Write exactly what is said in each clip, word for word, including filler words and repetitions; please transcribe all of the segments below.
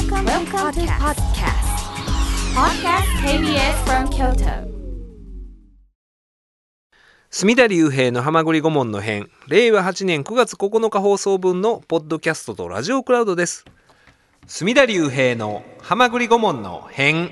Welcome, Welcome to podcast. Podcast ケービーエス from Kyoto. 隅田隆平のはまぐり顧問の編、れいわはちねんくがつここのか放送分のポッドキャストとラジオクラウドです。隅田隆平のはまぐり顧問の編。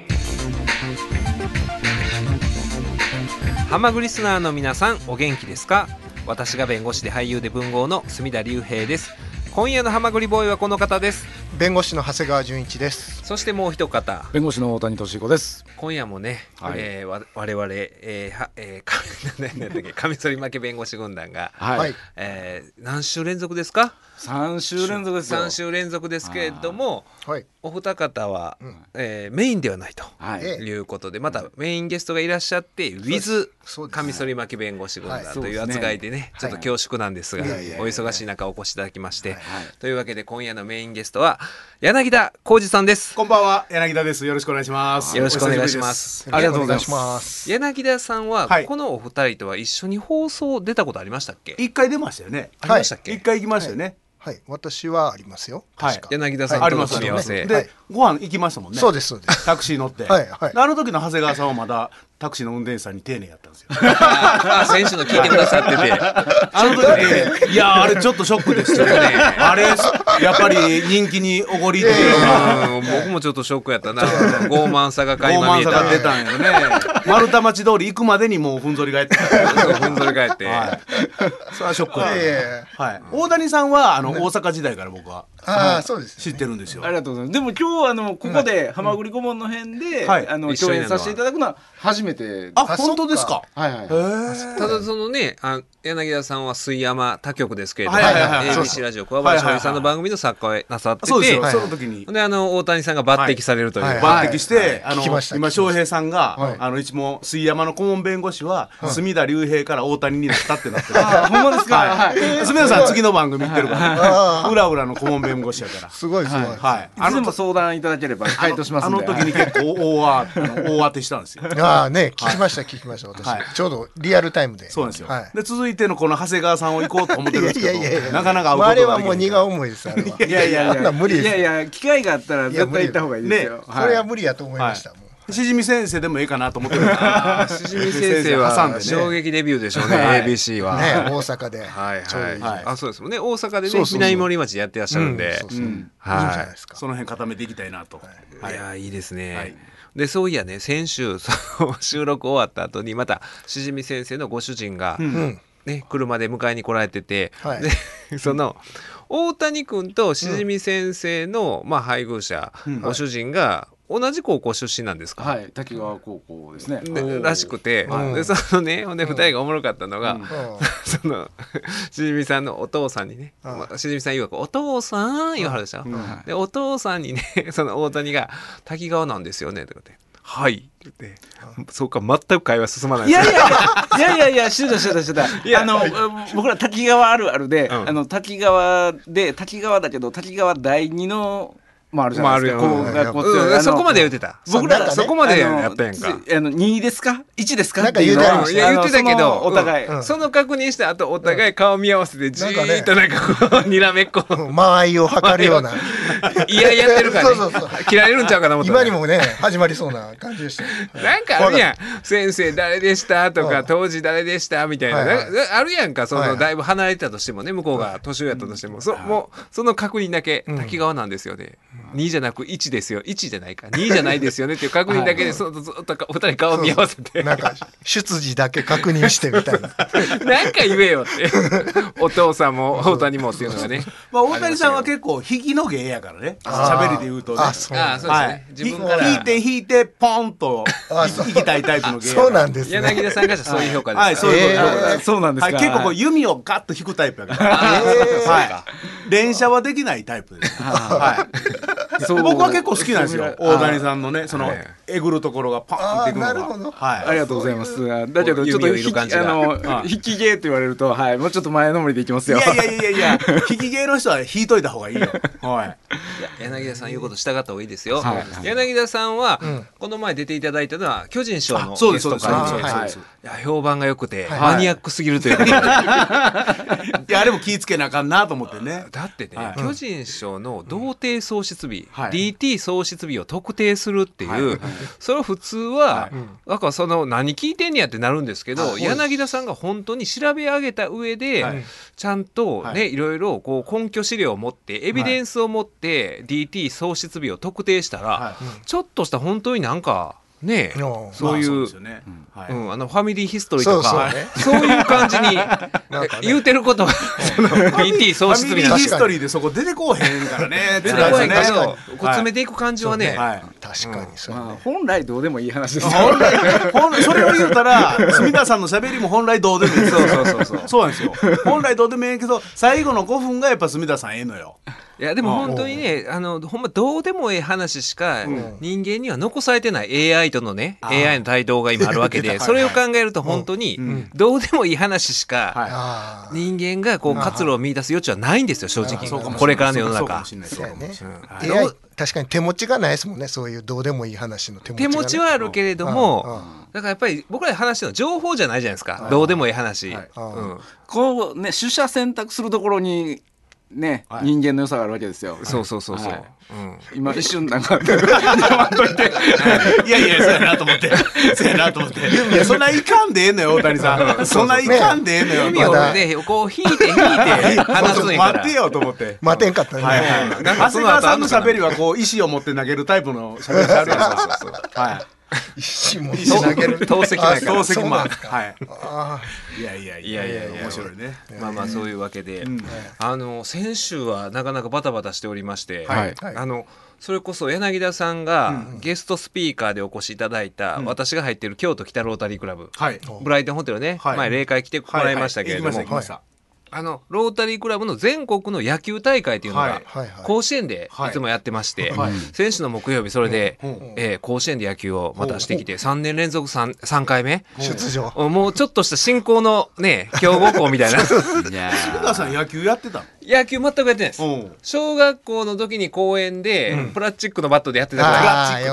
はまぐりリスナーの皆さん、お元気ですか？私が弁護士で俳優で文豪の隅田隆平です。今夜のはまぐりボーイはこの方です。 弁護士の長谷川純一です。 そしてもう一方、 弁護士の大谷俊彦です。 今夜もね、はい、えー、わ我々、えーはえー、何だっけ、カミソリ負け弁護士軍団が、 はい、 えー、何週連続ですか？ さんしゅう連続ですよ。 さんしゅう連続ですけれども、 はい、 お二方は、 うんえー、メインではないと、 はい、 いうことで、またメインゲストがいらっしゃって、ウィズカミソリ負け弁護士軍団という扱いでね、はい、ちょっと恐縮なんですが、はい、お忙しい中お越しいただきまして、はい、というわけで今夜のメインゲストは柳田浩二さんです。 こんばんは、柳田です。よろしくお願いします。 よろしくお願いします。 ありがとうございます。 柳田さんは、はい、このお二人とは一緒に放送出たことありましたっけ？ 一回出ましたよね。 ありましたっけ？ 一回行きましたよね。 はいはい、私はありますよ。確か、 はい、柳田さんとの組み合わせ、 はい、で、はい、ご飯行きましたもんね。 そうですそうです。 タクシー乗って、 はいはい、 あの時の長谷川さんはまだタクシーの運転手さんに丁寧やったんですよ。 先週の聞いてくださってて、 あの時ね、いやあれちょっとショックですよね。あれやっぱり人気におごりっていうのは、 僕もちょっとショックやったな。傲慢さが垣間見えた。 傲慢さが出たんやね。丸太町通り行くまでにもうふんぞり返ってた。 ふんぞり返って、 はい、それはショックだ、 えーはい、大谷さんはあの、ね、大阪時代から僕はあそうです、ね、 知ってるんですよ。 ありがとうございます。でも今日あのここではまぐり顧問の編で、はい、あの共演させていただくのは初めて。 あ、本当ですか？ はいはい。 ただそのね、あ柳田さんは水山他局ですけれども、 はいはいはい、 エービーシー ラジオ桑原翔平さんの番組の作家をなさってて、 そうですよ、その時にであの大谷さんが抜擢されるという、 はいはい、抜擢して、はい、あの今翔平さんが、 はい、 あのいつも水山の顧問弁護士は、はい、隅田隆平から大谷になったってなってる。 あ、ほんまですか？ はい、隅田さん次の番組行ってるから裏裏の顧問弁護士やからすごいすごい、はいはい、あのいつも相談いただければ回答しますんで。 あの時に結構大大当てしたんですよ。 ああね、聞きました聞きました私、はい、ちょうどリアルタイムで。 そうなんですよ、 はい、 で続いてのこの長谷川さんを行こうと思ってるんですけど、いやいやいやなかなか会うことができない。 あれはもう荷が重いです。あれはいやいやいや無理です。 いやいや機会があったら絶対行った方がいいですよ、 ね、これは無理やと思いました、はい、もうしじみ先生でもいいかなと思ってる。 しじみ先生は衝撃デビューでしょうね、はい、エービーシー は、 ね、大阪で、 はいはいはい、あそうですもんね、大阪でね南森町でやってらっしゃるんで、 その辺固めていきたいなと、 はい、いやいいですね、はい、でそういやね、先週その収録終わった後にまたしじみ先生のご主人が、うんね、車で迎えに来られてて、はい、でその大谷君としじみ先生の、まあ、配偶者、うん、ご主人が同じ高校出身なんですか？ はい、滝川高校ですね。 でらしくて、うん、でそのね、ほんでふたりがおもろかったのが、うん、そのしじみさんのお父さんにね、うん、しじみさん曰くお父さん言わはるでしょ、うん、でお父さんにね、その大谷が滝川なんですよねって言って、はいって言って、そうか、全く会話進まない。 いやいやいやいやいやいや、してたしてたしてた。いや、あの僕ら滝川あるあるで、うん、あの滝川で滝川だけど滝川だいにのもあるじゃないですか。こう学校って、うん、 そこまで言ってた。僕ら、ね、そこまでやったやんか。 あのにですかいちですかなんか言うてた、 いや言ってたけど、 お互い、 うん、その確認した後お互い顔見合わせてじーっとなんかこうにらめっこ間合いを測るような。 いややってるからね。そうそうそう、切られるんちゃうかな思った、ね。 今にもね始まりそうな感じでした。 なんかあるやん。先生誰でしたとか当時誰でしたみたいな、はいはい、あるやんか。そのだいぶ離れてたとしてもね、向こうが年上やったとしても、そもうその確認だけ、滝川なんですよね。にじゃなくいちですよ、いちじゃないかにじゃないですよねっていう確認だけで、そのずっとお二人顔見合わせて、 なんか出自だけ確認してみたいな。 なんか言えよってお父さんも大谷もっていうのがね。 まあ大谷さんは結構引きの芸やからね、喋りで言うとね。 あそうですね、自分から引いて引いてポンと行きたいタイプの芸。 そうなんですね。 柳田さんがそういう評価です。 はい、そういう評価。 そうなんですか。 結構こう弓をガッと引くタイプやから。はい。連射はできないタイプです。はい。僕は結構好きなんですよ、大谷さんのね、そのえぐるところがパーンっていくのが。 なるほど、 はい、 ありがとうございます。だけどちょっと引きあの引き芸と言われると、はい、もうちょっと前のめりでいきますよ。 いやいやいやいや引き芸の人は引いといた方がいいよ。はい。 いや柳田さん言うこと従った方がいいですよ。はい、柳田さんは、うん、この前出ていただいたのは巨人賞のゲスト会で、いや評判が良くて、はい、マニアックすぎるということで、 はい、いやあれも気ぃつけなあかんなと思ってね。 だってね、はい、巨人賞の同定喪失日、はい、ディーティー 喪失日を特定するっていう、はいはい、それを普通は、はい、なんかその何聞いてんねやってなるんですけど、はい、柳田さんが本当に調べ上げた上で、はい、ちゃんとね、はい、いろいろこう根拠資料を持ってエビデンスを持って、はい、ディーティー 喪失日を特定したら、はい、ちょっとした本当になんかね、そういう、あのファミリーヒストリーとかそういう感じに言うてることがその ディーティー 喪失日なんです。 ファミリーヒストリーでそこ出てこうへんからね。 出てこへんけどこう詰めていく感じはね、 確かにそうね。 本来どうでもいい話ですよ。 それを言うたら住田さんの喋りも本来どうでもいい。そうそうそうそうそうなんですよ。本来どうでもいいけど最後のごふんがやっぱ住田さんええのよ。 いやでも本当にね、あのほんまどうでもええ話しか人間には残されてない エーアイ とのね エーアイ の対等が今あるわけで、それを考えると本当にどうでもいい話しか人間がこう活路を見出す余地はないんですよ正直。これからの世の中。 確かに手持ちがないですもんね、そういうどうでもいい話の手持ちが、ね、 手持ちはあるけれども、だからやっぱり僕ら話してるの情報じゃないじゃないですか。どうでもいい話、はい、うん、 こうね取捨選択するところにね、はい、人間の良さがあるわけですよ。 そうそうそうそう、はい、 うん、今一瞬なんか言わんといていやいやそうやなと思ってそうやなと思っていやそんないかんでええのよ大谷さんそんないかんでええのよ。 弓をねこう引いて引いて話すんやから待ってよと思って待てんかったね。 はいはい、長谷川さんの喋りはこう意思を持って投げるタイプの喋り方あるやん。そうそうそうはい石も投げる投石ないから投石マン。 はい。 あいやいやいやいやいや面白いね。 まあまあそういうわけで、あの先週はなかなかバタバタしておりまして、あのそれこそ柳田さんがゲストスピーカーでお越しいただいた私が入っている京都北ロータリークラブ、ブライトンホテルね、前例会来てもらいましたけれども。あのロータリークラブの全国の野球大会というのが甲子園でいつもやってまして、先週の木曜日それで、えー、甲子園で野球をまたしてきてさんねん連続 3, 3回目出場、 もうちょっとした新興のね強豪校みたいな。 住田さん野球やってたの？ 野球全くやってないです。小学校の時に公園で、うん、プラスチックのバットでやってたから、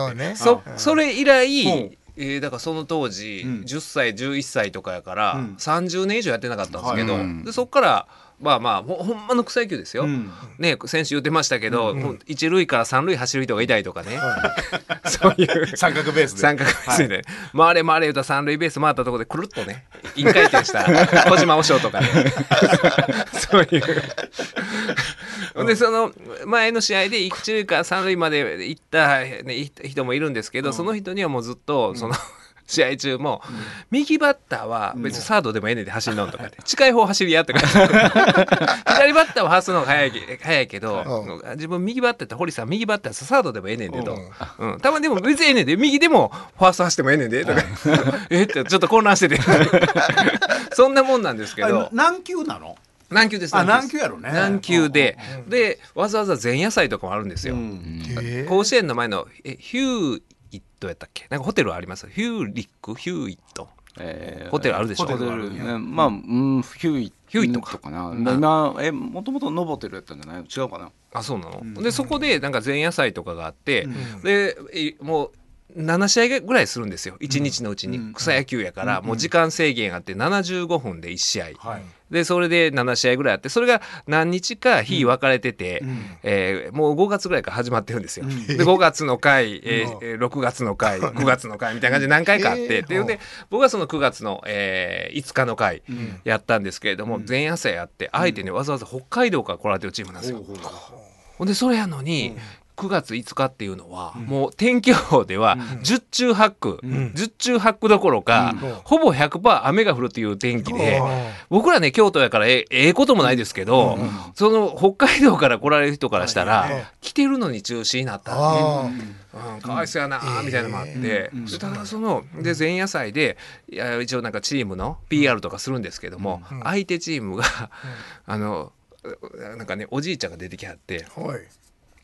ね、そ, それ以来えー、だからその当時、うん、じゅっさいじゅういっさいとかやから、うん、さんじゅうねん以上やってなかったんですけど、はい、でそっからまあまあ ほ, ほんまの草野球ですよ、うん、ね先週言ってましたけど、うん、一塁から三塁走る人がいたりとかね、はい、そういう三角ベースで三角ベースで、ね、はい、回れ回れ言うたら三塁ベース回ったところでくるっとね一回転した小島和尚とかねそういうでその前の試合で一塁から三塁まで行った、ね、人もいるんですけど、うん、その人にはもうずっとその、うん試合中も、うん、右バッターは別にサードでもええねんで走るのとかって、うん、近い方走りやとか左バッターは走るのが早い、早いけど、うん、自分右バッターって堀さん右バッターサードでもええねんでと、うんうん、たまにでも別にええねんで右でもファースト走ってもええねんでとかえってちょっと混乱しててそんなもんなんですけど。 何球なの？ 軟球です。 あ、軟球やろね。 軟球で、うん、でわざわざ前夜祭とかもあるんですよ、うん、甲子園の前のえヒューイットやったっけ、なんかホテルあります。ヒューリックヒューイット、えー、ホテルあるでしょ。ホテルある、 ね、まあ、うん、ヒューイットヒューイットかな、うん、今えもともとノボテルやったんじゃない？違うかな。 あ、そうなの、うん、でそこでなんか前夜祭とかがあって、うん、でもうななしあいぐらいするんですよいちにちのうちに、うん、草野球やから、うん、もう時間制限あってななじゅうごふんでいち試合、はい、でそれでなな試合ぐらいあって、それが何日か日分かれてて、うんえー、もうごがつぐらいから始まってるんですよ、うん、でごがつの回、えー、ろくがつの回くがつの回みたいな感じで何回かあって、えー、でで僕はそのくがつの、えー、いつかの回やったんですけれども、うん、前夜祭やって相手にわざわざ北海道から来られてるチームなんですよ、うん、ほんでそれやのに、うんくがついつかっていうのは、うん、もう天気予報では十中八九、うん、十中八九どころか、うん、ほぼ ひゃくパーセント 雨が降るという天気で、僕らね京都やからええこともないですけど、うん、その北海道から来られる人からしたら、うん、来てるのに中止になったっていう、うん、かわいそうやなみたいなのもあって、うん、ただそので前夜祭でいや一応なんかチームの ピーアール とかするんですけども、うん、相手チームが、うん、あのなんかねおじいちゃんが出てきはって、はい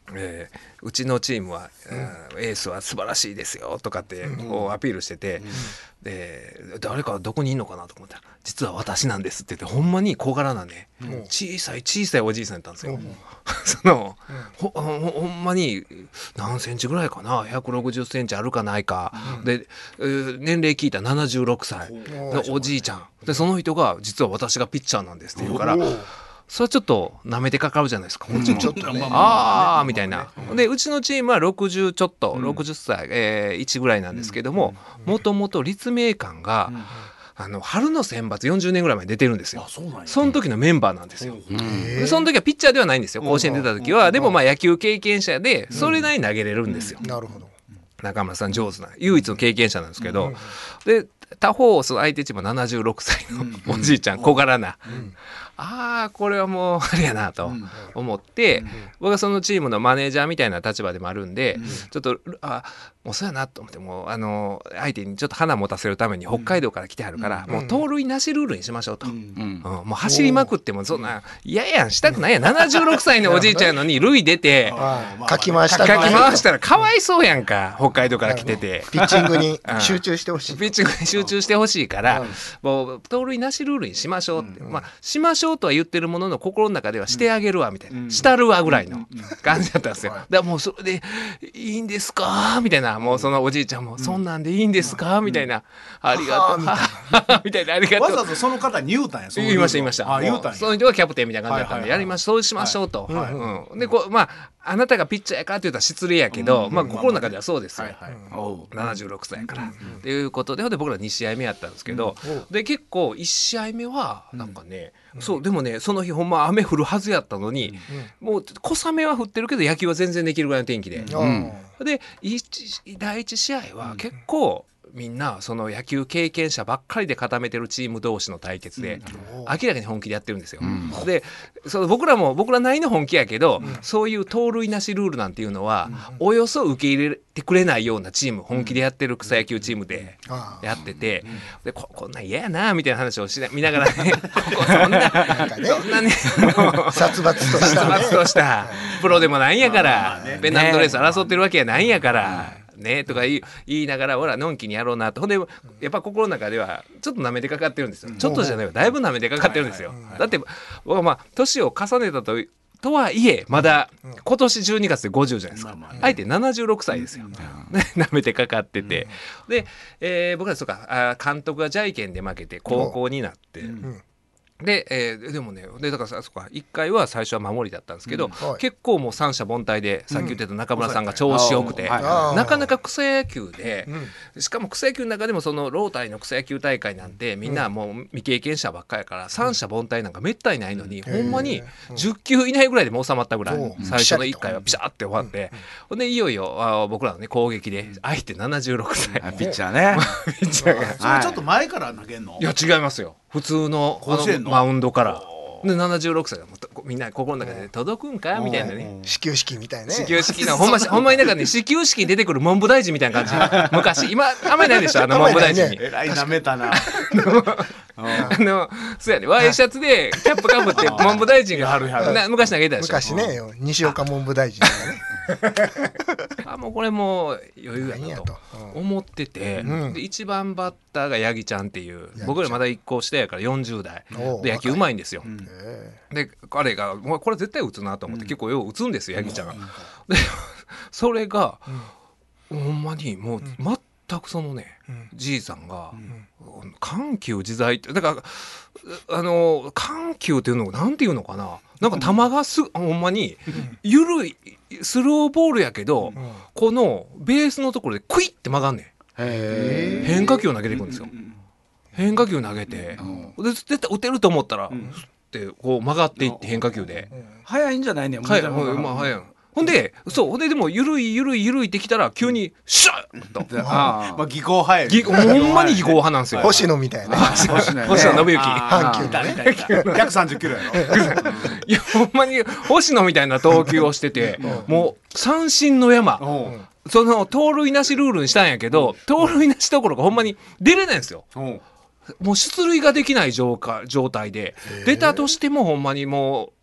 えー、うちのチームは、うん、エースは素晴らしいですよとかってこうアピールしてて、うん、で誰かどこにいんのかなと思ったら実は私なんですって言ってほんまに小柄なね、うん、小さい小さいおじいさんやったんですよ、うん、その、うん、ほ, ほ, ほんまに何センチぐらいかなひゃくろくじゅっセンチあるかないか、うん、で、えー、年齢聞いたらななじゅうろくさいのおじいちゃんでその人が実は私がピッチャーなんですって言うからそれはちょっと舐めてかかるじゃないですか、うん、ちょっとねああみたいなでうちのチームはろくじゅうちょっと、うん、ろくじゅっさい、えー、いちぐらいなんですけどももともと立命館が、うん、あの春の選抜よんじゅうねんぐらい前に出てるんですよ。 そ, うその時のメンバーなんですよ、うん、でその時はピッチャーではないんですよ甲子園出た時は、うん、でもまあ野球経験者でそれなりに投げれるんですよ、 うん、なるほど中村さん上手な唯一の経験者なんですけど、うん、で他方その相手チームはななじゅうろくさいのおじいちゃん、うん、小柄な、うん、ああこれはもうあれやなと思って、うん、僕はそのチームのマネージャーみたいな立場でもあるんで、うん、ちょっとあもうそうやなと思ってもうあの相手にちょっと花持たせるために北海道から来てはるから、うん、もう盗塁なしルールにしましょうと、うんうん、もう走りまくってもそんな嫌やんしたくないやんななじゅうろくさいのおじいちゃんやのに塁出てかき回したらかき回したらかわいそうやんか北海道から来ててピッチングに集中してほしい、 うん、ピッチングに集中してほしいから、うん、もう盗塁なしルールにしましょうって、うんまあ、しましょうとは言ってるものの心の中ではしてあげるわみたいな、うん、したるわぐらいの感じだったんですよ、うん、だからもうそれでいいんですかみたいなもうそのおじいちゃんも、うん、そんなんでいいんですかみたいな、うん、ありがとうみたいなありがとうわざわざその方に言うたんやそ言いました言いましたあ言うたんやその人がキャプテンみたいな感じだったんで、はいはいはい、やりましょうそうしましょうと、はいはいうん、でこうまああなたがピッチャーやからって言ったら失礼やけど、うんまあ、心の中ではそうですよ、はいはい、ななじゅうろくさいやから、うん、っていうことで僕らに試合目やったんですけど、うん、で結構いち試合目はなんかね、うん、そうでもねその日ほんま雨降るはずやったのに、うん、もう小雨は降ってるけど野球は全然できるぐらいの天気で、うん、でだいいち試合は結構みんなその野球経験者ばっかりで固めてるチーム同士の対決で、うん、明らかに本気でやってるんですよ、うん、でその僕らも僕らなりの本気やけど、うん、そういう盗塁なしルールなんていうのは、うん、およそ受け入れてくれないようなチーム本気でやってる草野球チームでやってて、うん、で こ, こんなん嫌やなみたいな話をしな見ながらねここそんななんか、ね、そんなね殺伐とした、ね、 殺伐としたプロでもないんやから、まあまあね、ペナントレース争ってるわけやないんやから、うんねとか言い、言いながらほらのんきにやろうなとほんでやっぱ心の中ではちょっと舐めてかかってるんですよ、うん、ちょっとじゃないわだいぶ舐めてかかってるんですよ、はいはいはい、だって僕はまあ年を重ねたととはいえまだ今年じゅうにがつでごじゅうじゃないですか、うん、相手ななじゅうろくさいですよ、うん、舐めてかかってて、うん、で、えー、僕らそうか監督がジャイケンで負けて高校になって、うんで、えー、でもねでだからそうかいっかいは最初は守りだったんですけど、うん、結構もう三者凡退でさっき言ってた中村さんが調子よくて、うん、なかなか草野球で、うん、しかも草野球の中でもそのロータリーの草野球大会なんてみんなもう未経験者ばっかりやから三者凡退なんかめったにないのに、うん、ほんまにじゅっきゅう以内ぐらいでも収まったぐらい、うん、最初のいっかいはピシャって終わって、うん、でいよいよあ僕らの、ね、攻撃で相手ななじゅうろくさい、 ピッチャーねピッチャーがそれちょっと前から投げんの？ いや違いますよ普通 の, あのマウンドからでななじゅうろくさいがみんな心の中で届くんかみたいなね始球式みたいね始球式のほんまほんまになんかね始球式に出てくる文部大臣みたいな感じ昔今あんまりないでしょあの文部大臣にえらいなめたなあのそうやねワイシャツでキャップかぶって文部大臣がな昔投げたでしょ昔ね西岡文部大臣がねあもうこれもう余裕やなと思ってて、うん、でいちばんバッターが八木ちゃんっていう僕らまだいっこ下やからよんじゅう代で野球うまいんですよ、うん、で彼がもうこれ絶対打つなと思って、うん、結構よう打つんですよ八木ちゃんが、うん、でそれが、うん、ほんまにもう全くそのね、うん、じいさんが、うん、緩急自在ってだからあの緩急っていうのなんていうのかななんか球がす、うん、ほんまに緩いスローボールやけど、うん、このベースのところでクイッて曲がんねんへ変化球を投げていくんですよ、うん、変化球投げて、うん、で絶対打てると思ったら、うん、ってこう曲がっていって変化球で、 うん、早いんじゃないねん早い、まあ、早いほんでそうほんででもゆるいゆるいゆるいってきたら急にシュッとあまあ技巧早いほんまに技巧派なんですよ星野みたいな星野信之阪急のねひゃくさんじゅっキロやろいやほんまに星野みたいな投球をしててもう三振の山その盗塁なしルールにしたんやけど盗塁なしどころかほんまに出れないんですよもう出塁ができない状態で出たとしてもほんまにもう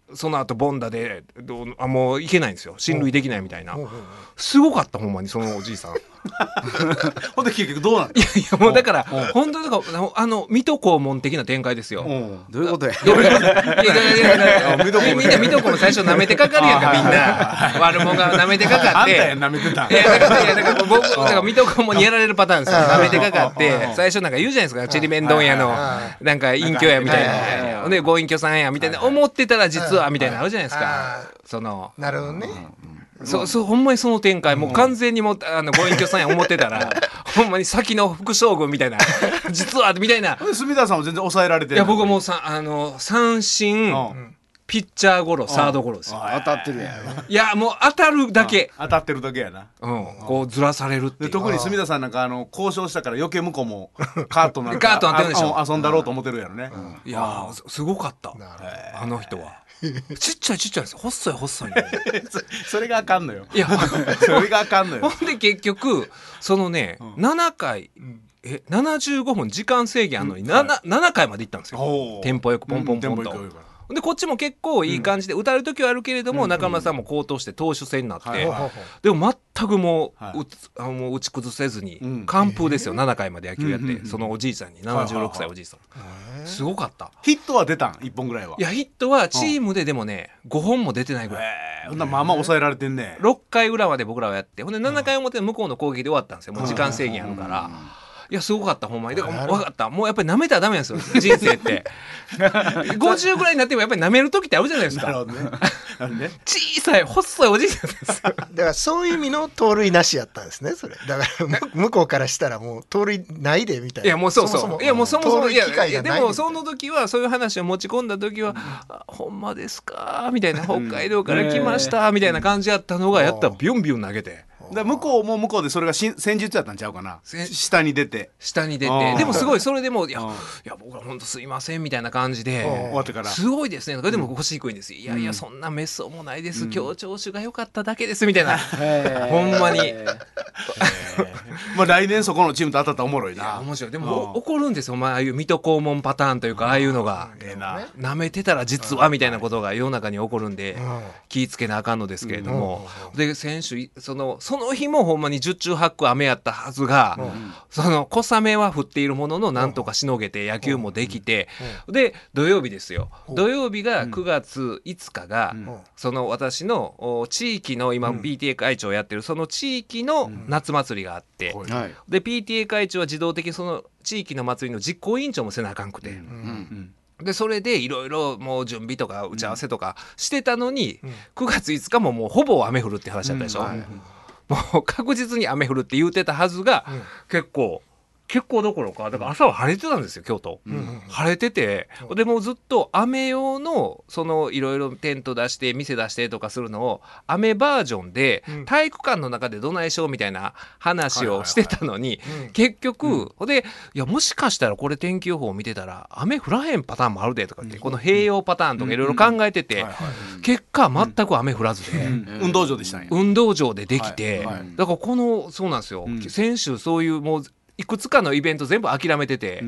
その後ボンダでどうあもう行けないんですよ、親類できないみたいな。すごかったほんまにそのおじいさん。 ほんで結局どうなの？ いやいやもうだから本当にだからあの水戸黄門的な展開ですよ。 どういうことや。 いやいやいやみんな水戸黄門最初舐めてかかるやんか、みんな悪者が舐めてかかって。 あんたや舐めてた。 いやだからいやだから僕だから水戸黄門にやられるパターンですよ。舐めてかかって最初なんか言うじゃないですか、ちりめん丼屋のなんか隠居やみたいな、でご隠居さんやみたいな思ってたら実はみたいなのあるじゃないですか。そのなるほどね。 そうそうほんまにその展開、もう完全にもうあのご隠居さんや思ってたらほんまに先の副将軍みたいな実はみたいな。 住田さんも全然抑えられてる。 いや僕もさあの三振、ピッチャーゴロサードゴロですよ。 当たってるやん。 いやもう当たるだけ、 当たってるだけやな。 うんこうずらされるっていう。 で特に住田さんなんかあの交渉したから余計向こうもカートなんかカートなってるでしょ。 遊んだろうと思ってるやろね。 いやすごかったあの人は。ちっちゃいちっちゃいですよ、細い細いそれがあかんのよ。 いやそれがあかんのよ。 ほんで結局そのねななかいえななじゅうごふん時間制限あるのに 7, 7回まで行ったんですよ、テンポよくポンポンポンと。でこっちも結構いい感じで打たれる時はあるけれども、中村さんも好投して投手戦になって、でも全くもう、うあもう打ち崩せずに完封ですよ。ななかいまで野球やって、そのおじいさんにななじゅうろくさいおじいさんすごかった。 ヒットは出たんいっぽんぐらいは。 いやヒットはチームででもねごほんも出てないぐらい。 ほんなまあまあ抑えられてんね。 ろっかい裏まで僕らはやって、ほんでななかい表向こうの攻撃で終わったんですよ。もう時間制限あるから。いやすごかったほんまに。だから分かった、もうやっぱり舐めたらダメなんですよ人生ってごじゅうぐらいになってもやっぱり舐める時ってあるじゃないですか。なるほどね小さい細いおじいさんですだからそういう意味の盗塁なしやったんですねそれ。だから向こうからしたらもう盗塁ないでみたいな。 いやもうそうそう、そもそもいやもうそもそもいやいやでもその時はそういう話を持ち込んだ時は、うん、ほんまですかみたいな、北海道から来ました、うん、みたいな感じやったのが、やったらビュンビュン投げて。 だ向こうも向こうでそれがし戦術やったんちゃうかな。下に出て下に出てでもすごいそれでもいやいや僕は本当すいませんみたいな感じで終わってからすごいですねとか、でも腰低いんです、いやいやそんなメスもないです、今日調子が良かっただけですみたいな、ほんまにまあ来年そこのチームと当たったらおもろいな。 いや面白い。でも起こるんですよ、まあああいう水戸黄門パターンというか、ああいうのがなめてたら実はみたいなことが世の中に起こるんで気ぃつけなあかんのですけれども、で選手そのその日もほんまに十中八九雨やったはずが、その小雨は降っているもののなんとかしのげて野球もできて、で土曜日ですよ、土曜日がくがついつかがその私の地域の今 ピーティーエー 会長やってるその地域の夏祭りがあって、で ピーティーエー 会長は自動的にその地域の祭りの実行委員長もせなあかんくて、でそれでいろいろもう準備とか打ち合わせとかしてたのに、くがついつかももうほぼ雨降るって話だったでしょ、もう確実に雨降るって言うてたはずが、結構結構どころかだから朝は晴れてたんですよ京都、うん、晴れてて、でもうずっと雨用のそのいろいろテント出して店出してとかするのを雨バージョンで体育館の中でどないしようみたいな話をしてたのに、結局、うん、でいやもしかしたらこれ天気予報を見てたら雨降らへんパターンもあるでとかって、うん、この併用パターンとかいろいろ考えてて、結果全く雨降らずで、うん、 運動場でしたね。 運動場でできて、はいはい、だからこのそうなんですよ、うん、先週そういうもういくつかのイベント全部諦めてて、うん、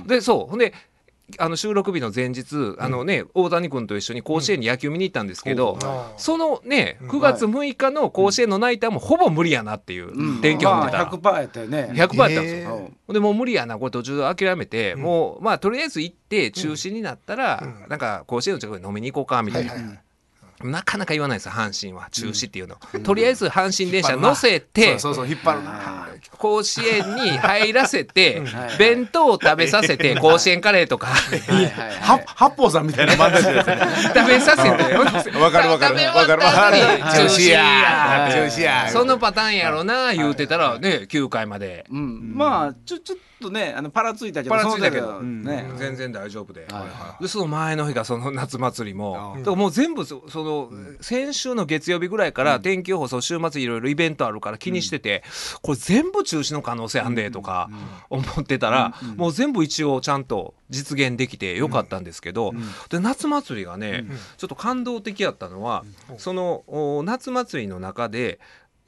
でそうほんであの収録日の前日あの、ね、大谷君と一緒に甲子園に野球見に行ったんですけど、うん、そのねくがつむいかの甲子園のナイターもほぼ無理やなっていう天気を見てたら、 うんまあ、ひゃくパーセントやったよね。 ひゃくパーセントやったんですよ、えー、でもう無理やなこれ途中で諦めて、うん、もうまあとりあえず行って中止になったら、うん、なんか甲子園の近くに飲みに行こうかみたいな、はいはいはい、なかなか言わないですよ阪神は中止っていうの、うん、とりあえず阪神電車乗せて、 そうそうそう引っ張るな、 甲子園に入らせて弁当を食べさせて甲子園カレーとか八方さんみたいな漫才ですね食べさせてわかるわかるわかるわかる中止や中止やそのパターンやろな言うてたらねきゅうかいまで、 うん、まあちょちょっとねあのパラついたけどパラついたけど、うんね、全然大丈夫で、はいはい、でその前の日がその夏祭りも、うん、だからもう全部 そ, その、うん、先週の月曜日ぐらいから天気予報、そう週末いろいろイベントあるから気にしてて、うん、これ全部中止の可能性あんでとか思ってたら、うんうん、もう全部一応ちゃんと実現できてよかったんですけど、うん、で夏祭りがね、うん、ちょっと感動的やったのは、うん、その夏祭りの中で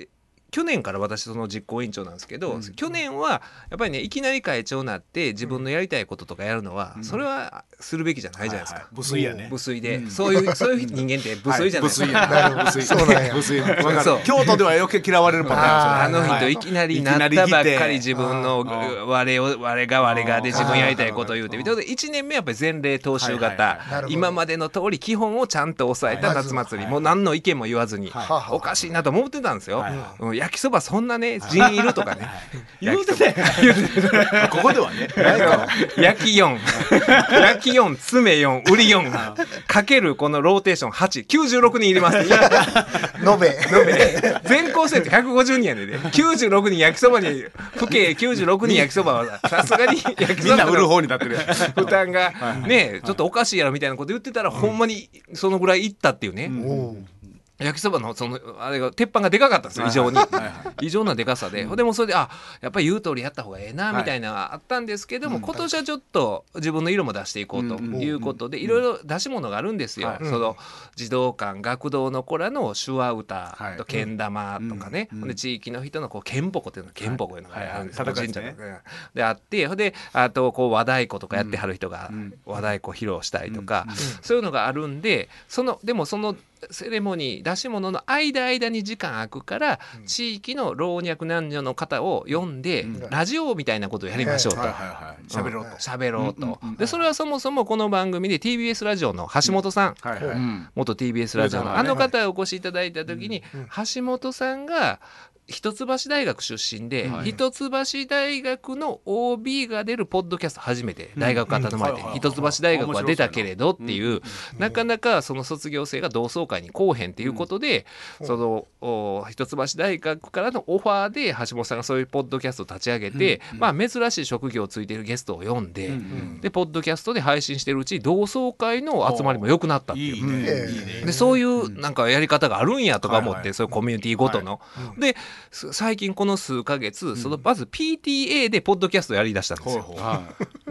去年から私その実行委員長なんですけど、うん、去年はやっぱりねいきなり会長になって自分のやりたいこととかやるのは、うん、それはするべきじゃないじゃないですか、 はいはい、無粋やね無粋で、うん、そういうそういう人間って無粋じゃないですか、 はい、無粋そうなんや無粋そう京都では余計嫌われるパターンあ, あの人いきなりなったばっかり自分の我を我が我がで自分やりたいことを言うてみていちねんめやっぱり前例踏襲型、はいはいはい、今までの通り基本をちゃんと抑えた夏祭り、はい、もう何の意見も言わずに、はい、おかしいなと思ってたんですよ、はいはいうん、焼きそばそんなね人いるとかね言うてたよここではね焼きよん焼きよん詰めよん売りよんかけるこのローテーションはちきゅうじゅうろくにんいります延べ延べ全校生ってひゃくごじゅうにんやねできゅうじゅうろくにん焼きそばに府警きゅうじゅうろくにん焼きそばはさすがに焼きそばの負担がねちょっとおかしいやろみたいなこと言ってたら、うん、ほんまにそのぐらいいったっていうね、うん焼きそばのそのあれが鉄板がでかかったんですよ異常に異常なでかさで、うん、でもそれであやっぱり言う通りやった方がええなみたいなのがあったんですけども、はい、今年はちょっと自分の色も出していこうということで、うん、いろいろ出し物があるんですよ、はい、その児童館学童の子らの手話歌とけん玉とかね、はいうん、で地域の人のこうけんぽこっていうのけんぽこいうのがあるんですよ、はいはい、神社とかであってであとこう和太鼓とかやってはる人が和太鼓披露したりとか、うん、そういうのがあるんでそのでもそのセレモニー出し物の間間に時間空くから、うん、地域の老若男女の方を呼んで、うん、ラジオみたいなことをやりましょうと喋ろうと喋ろうとでそれはそもそもこの番組で ティービーエス ラジオの橋本さん、うんはいはい、元 ティービーエス ラジオのあの方をお越しいただいた時に、うんうん、橋本さんが一橋大学出身で、はい、一橋大学の オービー が出るポッドキャスト初めて大学から頼まれて、うんうん、一橋大学は出たけれどっていう、うん、なかなかその卒業生が同窓会に来おへんっていうことで、うん、その一橋大学からのオファーで橋本さんがそういうポッドキャストを立ち上げて、うんうん、まあ珍しい職業をついているゲストを呼んで、うんうん、でポッドキャストで配信してるうち同窓会の集まりも良くなったっていう、いいね、でそういうなんかやり方があるんやとか思って、はいはい、そういうコミュニティごとの、はい、で最近この数ヶ月、うん、そのまず ピーティーエー でポッドキャストやりだしたんですよ、はい、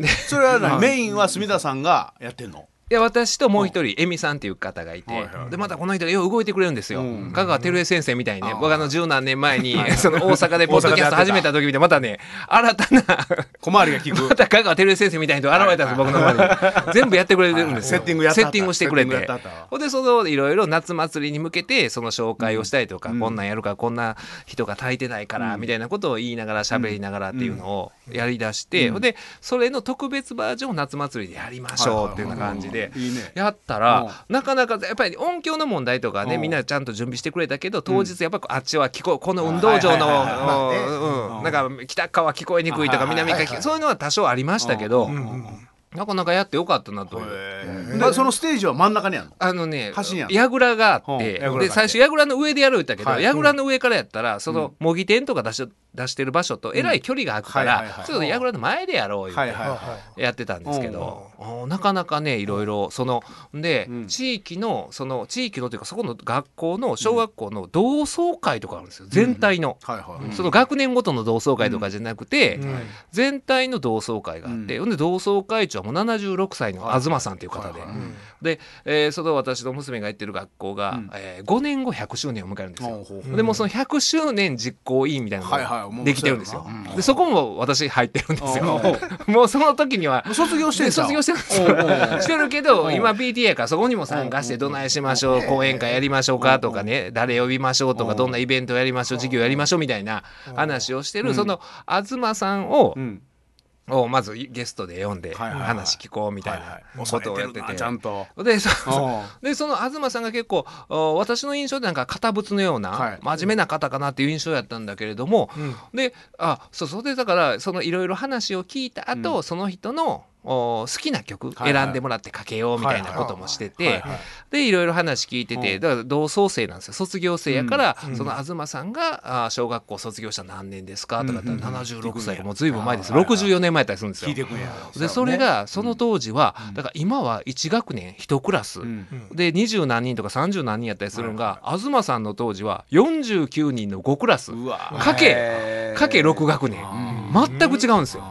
でそれは何、メインは住田さんがやってんの？ いや私ともう一人エミさんっていう方がいて、はいはい、でまたこの人がよう動いてくれるんですよ、うん、香川照江先生みたいにね、僕あの十何年前にその大阪でポッドキャスト始めた時みたいまたね新たな小回りが利くまた香川照江先生みたいな人現れたんです、はい、僕の周りに全部やってくれてるんですよ、 はい、セッティングやったセッティングしてくれてほんでそのいろいろ夏祭りに向けてその紹介をしたりとか、うん、こんなんやるからこんな人が足りてないから、うん、みたいなことを言いながら喋りながらっていうのをやりだして、うん、ほんでそれの特別バージョンを夏祭りでやりましょうっていうような感じでやったらなかなかやっぱり音響の問題とかねみんなちゃんと準備してくれたけど当日やっぱあっちは聞ここの運動場のなんか北側聞こえにくいとか南側そういうのは多少ありましたけどなかなかやってよかったなと。 でそのステージは真ん中にあるの？ あのね櫓があってで最初櫓の上でやるんだけど櫓の上からやったらその模擬店とか出し出してる場所とえらい距離が空くからちょっと櫓の前でやろう言ってやってたんですけどなかなかねいろいろそので地域のその地域のというかそこの学校の小学校の同窓会とかあるんですよ全体のその学年ごとの同窓会とかじゃなくて全体の同窓会があってで同窓会長はもうななじゅうろくさいの東さんという方でで、えー、その私の娘が行ってる学校が、うんえー、ごねんごひゃくしゅうねんを迎えるんですよ、うん、でもそのひゃくしゅうねん実行委員みたいなのができてるんですよ、はいはい、でそこも私入ってるんですよもうその時には卒業してるんです卒業してるんですよしてるけど今 ピーティーエー やからそこにも参加してどないしましょう講演会やりましょうかとかね誰呼びましょうとかどんなイベントやりましょう授業やりましょうみたいな話をしてるその東さんを、うんをまずゲストで読んで話聞こうみたいなことをやっててちゃんとで そ, でその東さんが結構私の印象でなんか堅物のような、はい、真面目な方かなっていう印象やったんだけれども、うん、であそうそうでだからそのいろいろ話を聞いた後、うん、その人の好きな曲選んでもらってかけようみたいなこともしててでいろいろ話聞いててだから同窓生なんですよ卒業生やから、うん、その東さんがあ小学校卒業した何年ですかとかってななじゅうろくさいもうずいぶん前ですろくじゅうよねんまえやったりするんですよ。 聞いてくんやでそれがその当時はだから今はいち学年いちクラスでにじゅう何人とかさんじゅう何人やったりするのが東さんの当時はよんじゅうきゅうにんのごクラスかけかけろく学年全く違うんですよ。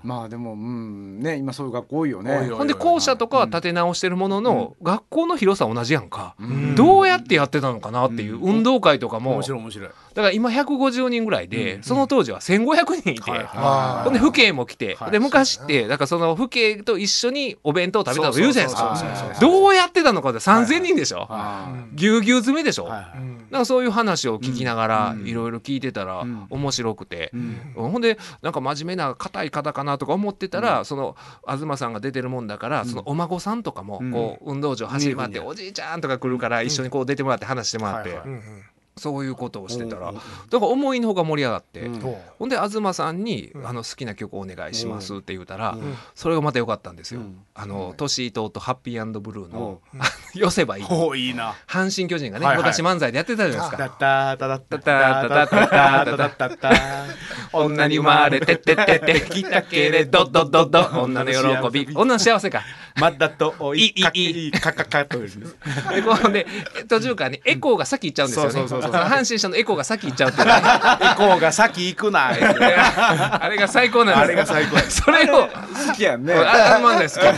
まあでもうんね今そういう学校多いよね。 ほんで校舎とかは建て直してるものの、うん、学校の広さは同じやんか、うん、どうやってやってたのかなっていう、うん、運動会とかも面白い面白い。 だから今ひゃくごじゅうにんぐらいで、うん、その当時はせんごひゃくにんいて、はいはい、ほんで父兄も来て、はい、で昔ってだからその父兄と一緒にお弁当を食べたとか言うじゃないですか。どうやってたのかってさんぜんにんでしょ、ぎゅうぎゅう詰めでしょ、はいはい、だからそういう話を聞きながらいろいろ聞いてたら面白くて、うんうん、ほんでなんか真面目な硬い方かなとか思ってたら、うん、その東さんが出てるもんだから、うん、そのお孫さんとかもこう運動場走り回って、うん、おじいちゃんとか来るから一緒にこう出てもらって話してもらって、うんはいはい、そういうことをしてたら、だから思いのほか盛り上がって、うん、ほんで東さんに、うん、あの好きな曲お願いしますって言うたら、うん、それがまた良かったんですよ、うん、あのトシ伊藤とハッピー&ブルーの、うん、寄せばいいおいいな阪神巨人がね、はいはい、昔漫才でやってたじゃないですか。 タタタタタタタタタタタタ女に生まれててててきたけれどどどど女の喜び女の幸せかまだとおいかいかかかとですね。 でこうで途中からねエコーが先行っちゃうんですよね。そうそうそうそう阪神社のエコーが先行っちゃうっていう、ね、エコーが先行くなあれが最高なんです。 あれが最高それを好きやんね。 あんまんないですか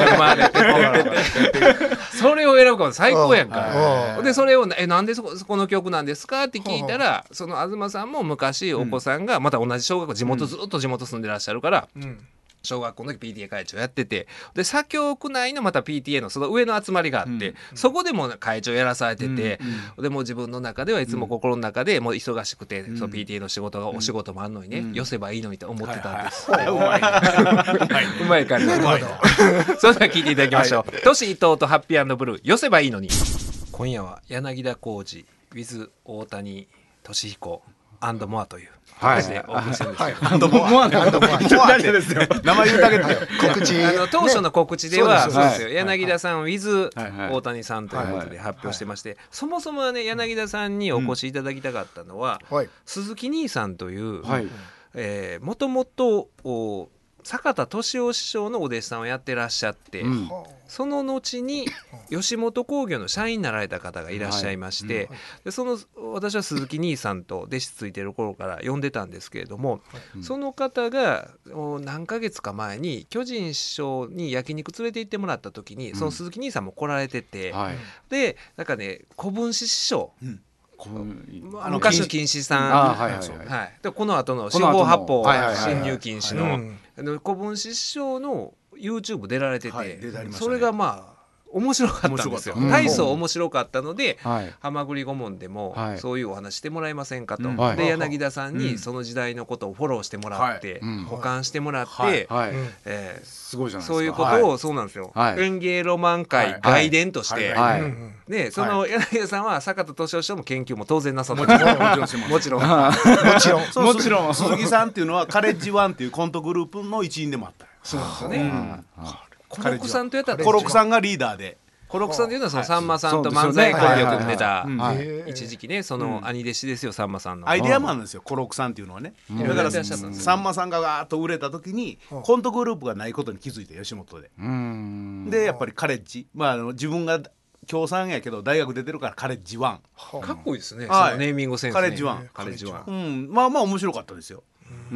それを選ぶから最高やんか。でそれをえなんでそこ、そこの曲なんですかって聞いたら、その東さんも昔お子さんがまた同じ小学校地元ずっと地元住んでらっしゃるから、うん、小学校の時 ピーティーエー 会長やってて、で左京区内のまた ピーティーエー のその上の集まりがあって、うん、そこでも会長やらされてて、うん、でも自分の中ではいつも心の中でもう忙しくて、うん、その ピーティーエー の仕事がお仕事もあるのにね、うん、寄せばいいのにと思ってたんです。うまい感じでそれでは聞いていただきましょう、はい、トシ伊藤とハッピー&ブルー寄せばいいのに。今夜は柳田浩二 with 大谷俊彦アンドモアというはい、 アンドモアですよ。名前言うだけだよ。 告知。 あの当初の告知では、そうですよ。柳田さん with 大谷さんということで発表してまして、そもそもはね柳田さんにお越しいただきたかったのは、鈴木兄さんという、えー、もともと坂田敏夫師匠のお弟子さんをやってらっしゃって、うん、その後に吉本興業の社員になられた方がいらっしゃいまして、はいうん、でその私は鈴木兄さんと弟子ついてる頃から呼んでたんですけれども、うん、その方が何ヶ月か前に巨人師匠に焼肉連れて行ってもらった時に、うん、その鈴木兄さんも来られてて、はい、でなんかね小文枝師匠、うん昔の金枝さん、はいはいはい、でこの後の四方八方侵入禁止の小文枝師匠の YouTube 出られてて、はいね、それがまあ面白かったんですよ。大層面白かったので、うん、はまぐり顧問でもそういうお話してもらえませんかと、はい、で柳田さんにその時代のことをフォローしてもらって、はい、保管してもらって、はいはいえー、すごいじゃないですか。そういうことを、はい、そうなんですよ、はい、演芸ロマン会外伝として、はいはい、でその柳田さんは坂田敏夫師匠も研究も当然なさってもちろんもちろんもちろんもちろん鈴木さんっていうのはカレッジワンっていうコントグループの一員でもあった。 そうですよね、うんコロクさんとやったらコロクさんがリーダーで、 コロクさんというのはそのさんまさんと漫才コンビを組んでた一時期ね、その兄弟子ですよ、さんまさんのアイデアマンなんですよコロクさんっていうのはね。だからさんまさんがガーッと売れた時にコントグループがないことに気づいて吉本で、でやっぱりカレッジ、まあ自分が協賛やけど大学出てるからカレッジワン、 かっこいいですね、そのネーミングセンスね。 カレッジワン、 カレッジワン、 うん、まあまあ面白かったですよ。 うん、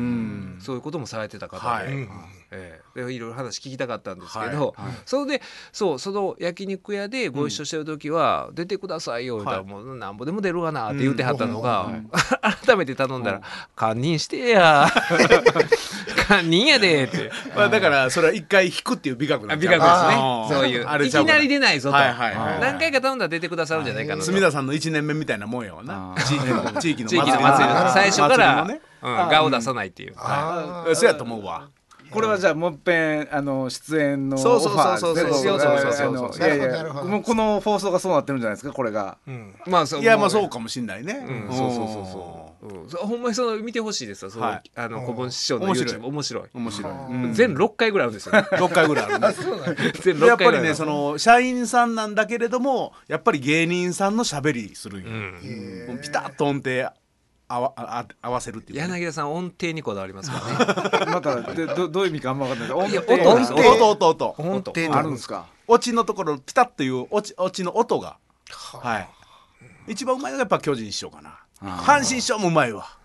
そういうこともされてた方で、はいうんえー、でいろいろ話聞きたかったんですけど、はいはい、それでそうその焼肉屋でご一緒してる時は、うん、出てくださいよ言ったら、もうなんぼでも出るわなって言ってはったのが、うんはい、改めて頼んだら、うん、堪忍してや堪忍やでって、 まあ、だからそれは一回引くっていう美学なんですね。美学ですね。そういういきなり出ないぞと、はいはいはい、何回か頼んだら出てくださるんじゃないかなと。 住田さんのいちねんめみたいなもんやわな、地域の地域の祭りの最初からうん、顔を出さないっていう、 はい、そうやと思うわ。 これはじゃあもっぺんあの出演のオファーですね。いやいやもうこの放送がそうなってるんじゃないですかこれが、 うん、まあそういやまあそうかもしんないね、 うん、そうそうそうそう、うん、ほんまにその見てほしいですよ、その、はい、あの小文師匠の YouTube 面白い面白い、 うん、全ろっかいぐらいあるんですよねろっかいぐらいあるね全ろっかいぐらいやっぱりねその社員さんなんだけれどもやっぱり芸人さんのしゃべりするんよ、うん、ピタッと音程合わ、あ合わせるっていう、ね、 柳田さん音程にこだわりますからねまたで ど, どういう意味かあんま分かんないけど音程音音音音程あるんですか。 オチのところピタッというオチ、オチの音が、はい、一番うまいのがやっぱ巨人師匠かな。阪神師匠もうまいわ。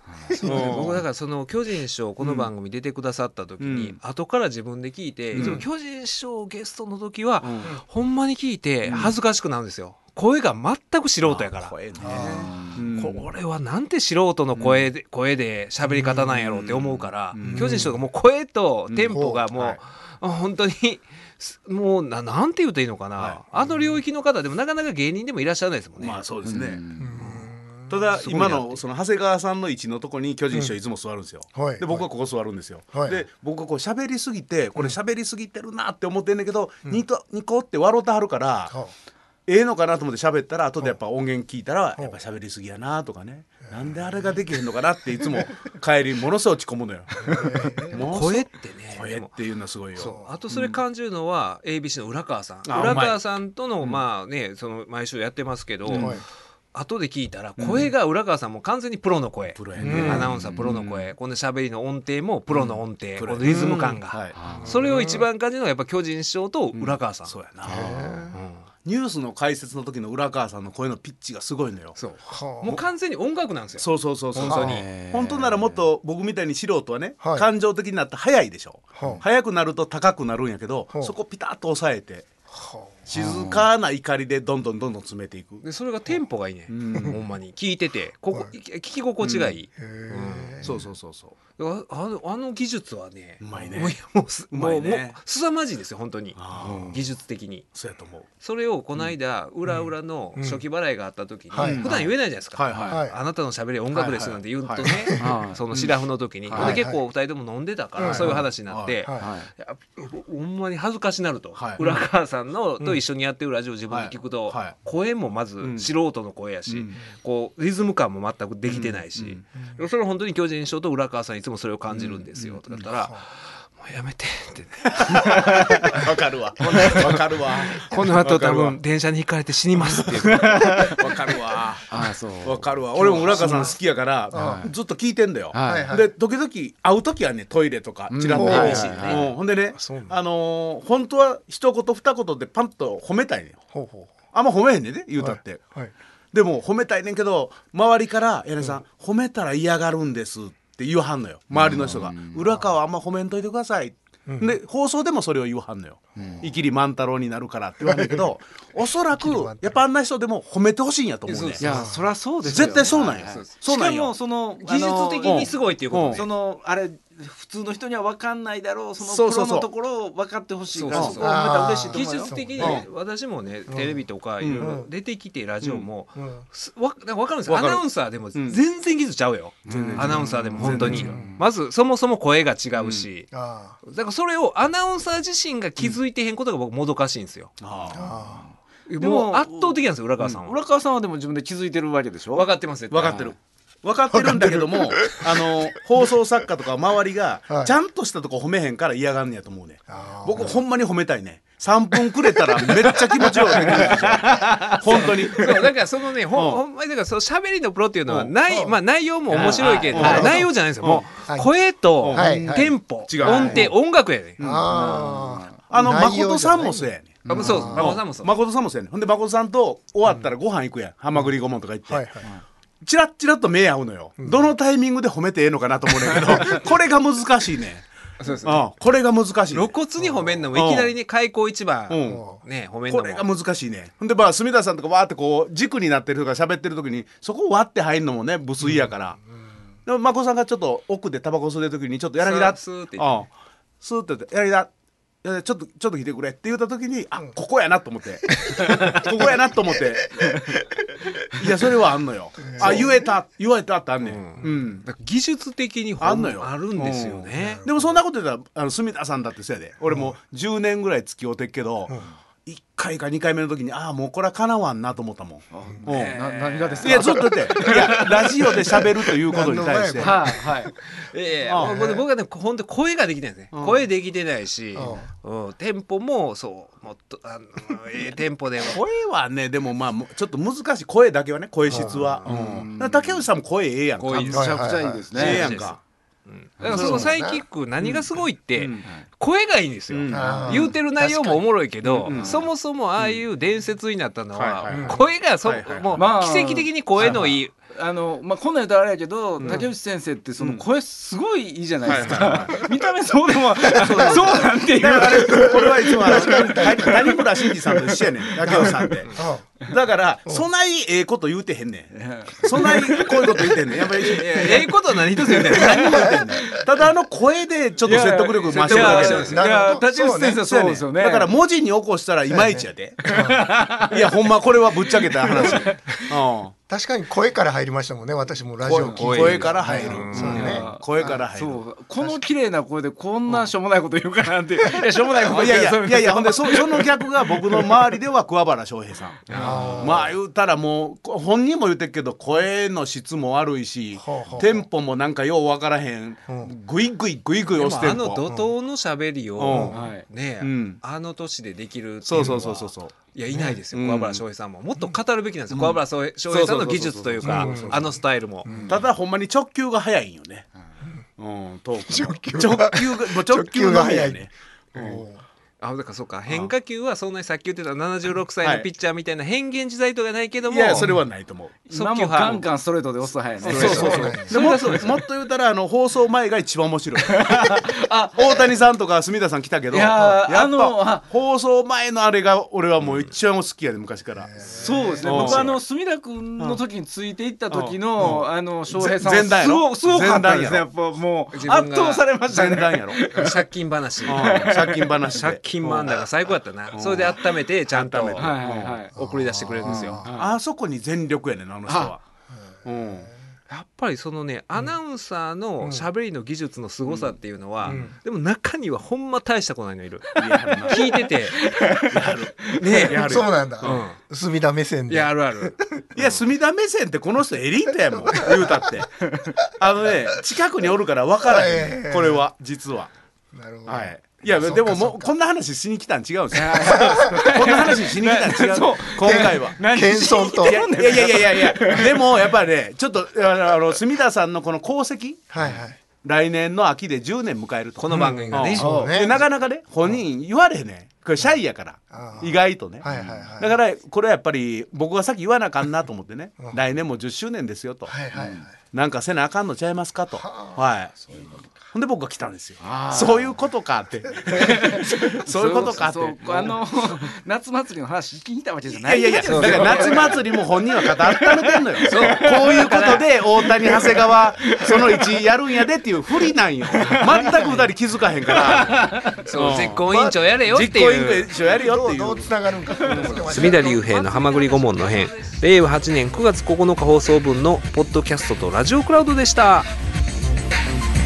僕だからその巨人師匠この番組出てくださった時に、うん、後から自分で聞いて、うん、いつも巨人師匠ゲストの時は、うん、ほんまに聞いて恥ずかしくなるんですよ。声が全く素人やから、声ね、これはなんて素人の声で、うん、声で喋り方なんやろうって思うから、うん、巨人師匠がもう声とテンポがもう、うんはい、本当にもう な, なんて言うといいのかな、はい、あの領域の方でもなかなか芸人でもいらっしゃらないですもんね。 まあそうですね、うん、ただ今 の, その長谷川さんの位置のとこに巨人師匠いつも座るんですよ、うん、で僕はここ座るんですよ、はい、で僕はこう喋りすぎてこれ喋りすぎてるなって思ってんだけど、うん、ニコニコって笑うてはるから、うんええのかなと思って喋ったら後でやっぱ音源聞いたらやっぱ喋りすぎやなとかね、なんであれができへんのかなっていつも帰りものすごい落ち込むのよ声ってね、 声っていうのはすごいよ。 そうあとそれ感じるのは エービーシー の浦川さん、浦川さんとのまあねその毎週やってますけど、うん後で聞いたら声が浦川さんも完全にプロの声、うん、アナウンサープロの声、うん、この喋りの音程もプロの音程、うん、このリズム感が、うんはい、それを一番感じるのはやっぱ巨人師匠と浦川さん、うん、そうやな、 うんニュースの解説の時の浦川さんの声のピッチがすごいのよ。 そうもう完全に音楽なんですよ。 そうそうそうそう本当に本当ならもっと僕みたいに素人はね、はい、感情的になって速いでしょ、はい、速くなると高くなるんやけど、はい、そこピタッと抑えて静かな怒りでどんどんどんどん詰めていく。 でそれがテンポがいいね、うん、ほんまに聞いててここ、はい、聞き心地がいい、 うんうん、そうそうそうそうあの、あの技術はねうまいねもうすもうすさまじいですよ本当に、うん、技術的にそうやと思う。 それをこの間、うん、裏裏の初期払いがあった時に、うん、普段言えないじゃないですか、はいはい、あなたのしゃべり音楽ですなんて言うとね、はいはい、そのシラフの時に、はい、で結構ふたりとも飲んでたから、はい、そういう話になって、はいはい、やほんまに恥ずかしなると、はい、浦川さんの、うん、と一緒にやってるラジオ自分で聞くと、はいはい、声もまず素人の声やし、うん、こうリズム感も全くできてないし、うんうん、それは本当に巨人師匠と浦川さんいつもそれを感じるんですよ、うん、とかだったら、もうやめてってねわかるわわかるわこの後多分電車にひかれて死にますっていうわかるわあそうわかるわ。俺も浦川さん好きやからずっと聞いてんだよ、はいはい、で時々会う時はねトイレとかちらっと見るし、ほんでねあのー、本当は一言二言でパンと褒めたいねん。ほうほうあんま褒めへんねんね言うたって、はいはい、でも褒めたいねんけど周りから柳さん、うん、褒めたら嫌がるんですって言わはんのよ周りの人が。浦川あんま褒めんといてください、うん、で放送でもそれを言わはんのよ、うん、イキリ万太郎になるからって言わはんだけどおそらくやっぱあんな人でも褒めてほしいんやと思うね。 いやそりゃそうですよ絶対そうなんや、はいはい、 そうなんよ。しかもその技術的にすごいっていうこと、そのあれ普通の人には分かんないだろうそのプロのところを分かってほしいから、そこはまた嬉しいと思うよ。 技術的に、ね、私もねテレビとかいろいろ出てきてラジオも、うんうん、わ分かるんですよ。アナウンサーでも全然技術ちゃうよ、うん、アナウンサーでも本当にまずそもそも声が違うし、うん、だからそれをアナウンサー自身が気づいてへんことが僕もどかしいんですよ、うん、あでも圧倒的なんですよ浦川さんは、うん、 浦川さんはでも自分で気づいてるわけでしょ。 分かってますよ。 分かってる分かってるんだけどもあの放送作家とか周りがちゃんとしたとこ褒めへんから嫌がんねやと思うね、はい、僕ほんまに褒めたいね。さんぷんくれたらめっちゃ気持ちよくできるでしょ本当に。そうだからそのねほ, ほんまにだからその喋りのプロっていうのはない、まあ、内容も面白いけど内容じゃないですよ。もう声とテンポ音程音楽やね。ああの誠さんもそうやね。 そうそう誠さんもそう誠さんもそうやね。ほんで誠さんと終わったらご飯行くやん、はまぐりごもんとか行って、はいはいチラッチラッと目合うのよ、うん、どのタイミングで褒めてええのかなと思うんだけどこれが難しいね。そうですね、ああこれが難しい、ね、 露骨に褒めんのもいきなりね開口一番、うん、ね褒めんのもこれが難しいね。ほんでまあ住田さんとかわーってこう軸になってる人が喋ってる時にそこを割って入るのもね無粋やから、うんうん、でも誠さんがちょっと奥でタバコ吸うてる時にちょっと柳田スーって言って、スーって言って柳田ちょっとちょっと来てくれって言った時にあここやなと思ってここやなと思っていやそれはあんのよ。あ言えた言われたってあんねん、うんうん、 だから技術的にあんのよあるんですよね、 うん、でもそんなこと言ったらあの住田さんだってそうやで俺もうじゅうねんぐらい付き合うてっけど、うんいっかいかにかいめの時にああもうこれはかなわんなと思ったもん、うん、な何がですか。いやずっとだっていやラジオで喋るということに対してはいはいえー、僕はね本当声ができないですね、うん、声できてないし、うん、テンポもそうもっとあの、えー、テンポでも声はねでもまあちょっと難しい声だけはね声質は、うんうん、竹内さんも声ええやんか。 めちゃくちゃいいですね。 ええやんか。 うん、だからそのサイキック何がすごいって声がいいんですよ、うん、言うてる内容もおもろいけど、うん、そもそもああいう伝説になったのは声がそ、はいはいはい、もう奇跡的に声のいいあのまあこんなん言うとあれやけど、竹内先生ってその声すごいいいじゃないですか。見た目そうでもそうなんていう。 これはいつも谷村新司さんと一緒やねん。竹内さんって。だからそないええこと言うてへんねん。そないこういうこと言うてんねん。やっぱりええこと何一つ言うてんねん。 何も言うてんねん。ただあの声でちょっと説得力増してるだけなんですよ。 いや竹内先生そうですよね。 だから文字に起こしたらいまいちやで。いやほんまこれはぶっちゃけた話。うん。 確かに声から入りましたもんね。私もラジオ聞いて声から入る。 そうね。 声から入る。 そうこの綺麗な声でこんなしょうもないこと言うかなんて。いやしょうもないこといやいやいやいやほんでそその逆が僕の周りでは桑原翔平さん。まあ言うたらもう本人も言ってるけど声の質も悪いしテンポもなんかよう分からへん。グイグイグイグイ押してる。 あの怒涛の喋りをねあの年でできるっていうのは。そうそうそうそう。いやいないですよ桑原翔平さんも。もっと語るべきなんですよ桑原翔平さんの技術というかあのスタイルも。 ただほんまに直球が速いんよね。トーク直球が直球が速いね。 あだからそうか変化球はそんなにさっき言ってたななじゅうろくさいのピッチャーみたいな変幻自在とかないけども、 いやそれはないと思う。 今もガンガンストレートで押す早いね。 そうそうそう。もっともっと言うたらあの放送前が一番面白い。あ大谷さんとか隅田さん来たけど、やっぱ放送前のあれが俺はもう一番好きやで昔から。 そうですね。僕あの隅田君の時についていった時のあの翔平さん前段やろ。 すごかったですね。やっぱもう圧倒されましたね。 前段やろ。 借金話。 借金話。 借金漫画が最高やったな。それで温めてちゃんと送り出してくれるんですよ。 あそこに全力やねんあの人は。 やっぱりそのねアナウンサーの喋りの技術の凄さっていうのはでも中にはほんま大したことないのいる。聞いててねそうなんだ。隅田目線で。 いやあるある。 いや隅田目線ってこの人エリートやもん言うたって。あのね近くにおるから分からへんこれは実は。 なるほど。 はい。いやでももうこんな話しに来たん違うんですよ。こんな話しに来たん違う。今回は。 謙遜と。 いやいやいやいやいや。でもやっぱりねちょっとあの隅田さんのこの功績。 はいはい。 来年の秋でじゅうねん迎えると。 この番組がね。 でなかなかね本人言われへんね。これシャイやから意外とね。だからこれはやっぱり僕がさっき言わなあかんなと思ってね。来年もじゅっしゅうねんですよと。なんかせなあかんのちゃいますかと。はい。ほんで僕が来たんですよ。そういうことかってそういうことかってあの夏祭りの話聞いたわけじゃない。 いやいやいやだから夏祭りも本人は肩温めてんのよ。こういうことで大谷長谷川そのいちやるんやでっていうふりなんよ。全くふたり気づかへんからそう実行委員長やれよっていう実行委員長やれよっていうどうつながるんか。 隅田隆平のはまぐり顧問の編れいわはちねんくがつここのか放送分のポッドキャストとラジオクラウドでした。